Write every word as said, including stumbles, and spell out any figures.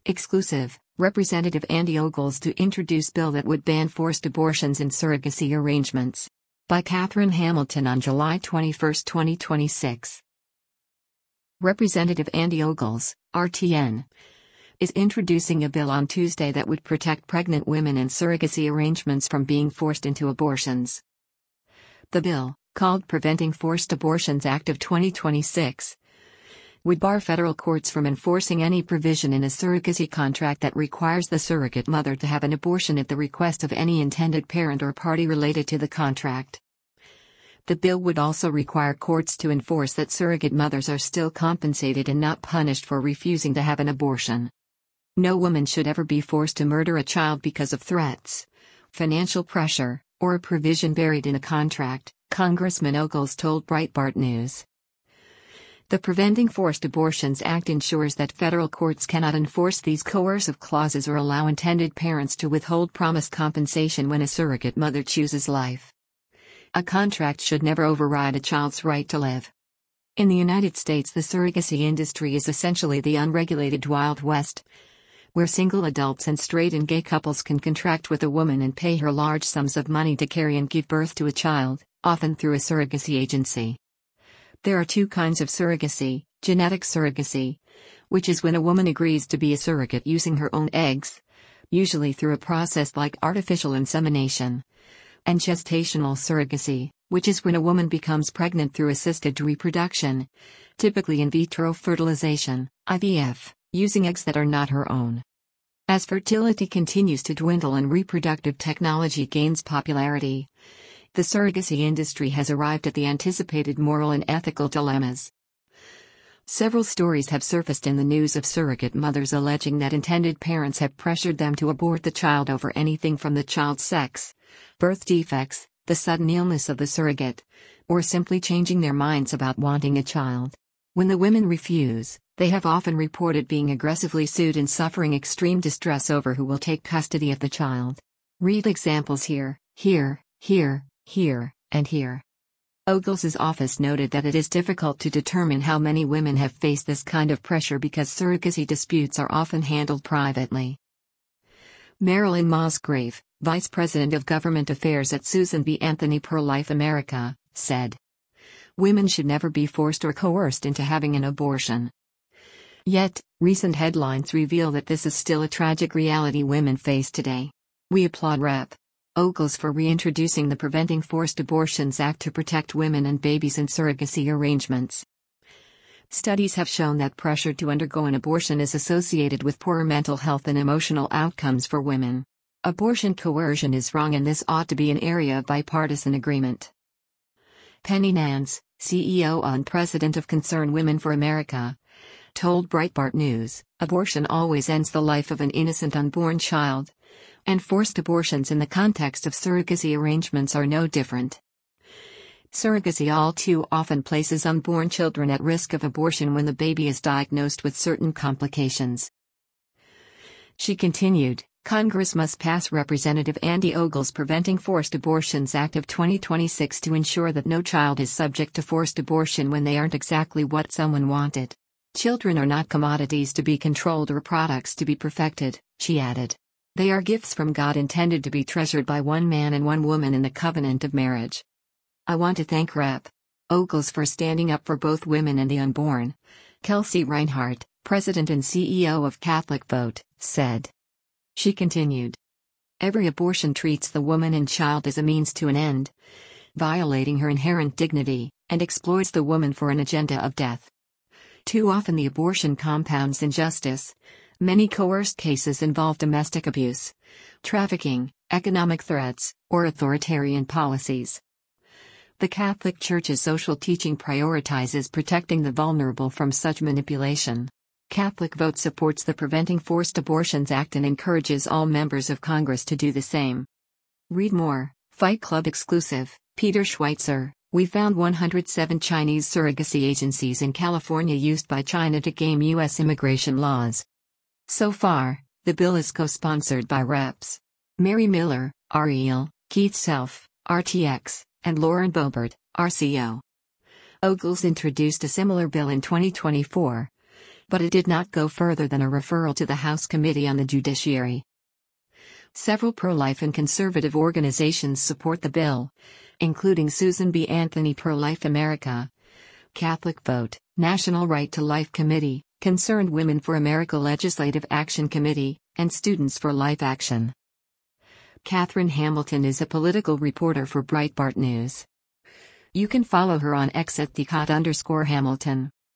Exclusive, Representative Andy Ogles to introduce bill that would ban forced abortions and surrogacy arrangements. By Catherine Hamilton on July twenty-first, twenty twenty-six. Representative Andy Ogles, R T N, is introducing a bill on Tuesday that would protect pregnant women and surrogacy arrangements from being forced into abortions. The bill, called Preventing Forced Abortions Act of twenty twenty-six, would bar federal courts from enforcing any provision in a surrogacy contract that requires the surrogate mother to have an abortion at the request of any intended parent or party related to the contract. The bill would also require courts to enforce that surrogate mothers are still compensated and not punished for refusing to have an abortion. No woman should ever be forced to murder a child because of threats, financial pressure, or a provision buried in a contract, Congressman Ogles told Breitbart News. The Preventing Forced Abortions Act ensures that federal courts cannot enforce these coercive clauses or allow intended parents to withhold promised compensation when a surrogate mother chooses life. A contract should never override a child's right to live. In the United States, the surrogacy industry is essentially the unregulated Wild West, where single adults and straight and gay couples can contract with a woman and pay her large sums of money to carry and give birth to a child, often through a surrogacy agency. There are two kinds of surrogacy: genetic surrogacy, which is when a woman agrees to be a surrogate using her own eggs, usually through a process like artificial insemination, and gestational surrogacy, which is when a woman becomes pregnant through assisted reproduction, typically in vitro fertilization, I V F, using eggs that are not her own. As fertility continues to dwindle and reproductive technology gains popularity, the surrogacy industry has arrived at the anticipated moral and ethical dilemmas. Several stories have surfaced in the news of surrogate mothers alleging that intended parents have pressured them to abort the child over anything from the child's sex, birth defects, the sudden illness of the surrogate, or simply changing their minds about wanting a child. When the women refuse, they have often reported being aggressively sued and suffering extreme distress over who will take custody of the child. Read examples here, here, here, here, and here. Ogles' office noted that it is difficult to determine how many women have faced this kind of pressure because surrogacy disputes are often handled privately. Marilyn Mosgrave, Vice President of Government Affairs at Susan B. Anthony Pro-Life America, said, "Women should never be forced or coerced into having an abortion." Yet, recent headlines reveal that this is still a tragic reality women face today. We applaud Representative Ogles for reintroducing the Preventing Forced Abortions Act to protect women and babies in surrogacy arrangements. Studies have shown that pressure to undergo an abortion is associated with poorer mental health and emotional outcomes for women. Abortion coercion is wrong, and this ought to be an area of bipartisan agreement. Penny Nance, C E O and President of Concern Women for America, told Breitbart News, "Abortion always ends the life of an innocent unborn child, and forced abortions in the context of surrogacy arrangements are no different. Surrogacy all too often places unborn children at risk of abortion when the baby is diagnosed with certain complications." She continued, "Congress must pass Representative Andy Ogles' Preventing Forced Abortions Act of twenty twenty-six to ensure that no child is subject to forced abortion when they aren't exactly what someone wanted. Children are not commodities to be controlled or products to be perfected," she added. "They are gifts from God intended to be treasured by one man and one woman in the covenant of marriage." "I want to thank Representative Ogles for standing up for both women and the unborn," Kelsey Reinhardt, President and C E O of Catholic Vote, said. She continued, "Every abortion treats the woman and child as a means to an end, violating her inherent dignity, and exploits the woman for an agenda of death. Too often the abortion compounds injustice. Many coerced cases involve domestic abuse, trafficking, economic threats, or authoritarian policies. The Catholic Church's social teaching prioritizes protecting the vulnerable from such manipulation." Catholic Vote supports the Preventing Forced Abortions Act and encourages all members of Congress to do the same. Read more. Fight Club exclusive, Peter Schweitzer. "We found one hundred seven Chinese surrogacy agencies in California used by China to game U S immigration laws." So far, the bill is co-sponsored by Reps Mary Miller, R E L, Keith Self, R T X, and Lauren Boebert, R C O. Ogles introduced a similar bill in twenty twenty-four, but it did not go further than a referral to the House Committee on the Judiciary. Several pro-life and conservative organizations support the bill, including Susan B. Anthony Pro-Life America, Catholic Vote, National Right to Life Committee, Concerned Women for America Legislative Action Committee, and Students for Life Action. Catherine Hamilton is a political reporter for Breitbart News. You can follow her on X at thecot underscore Hamilton.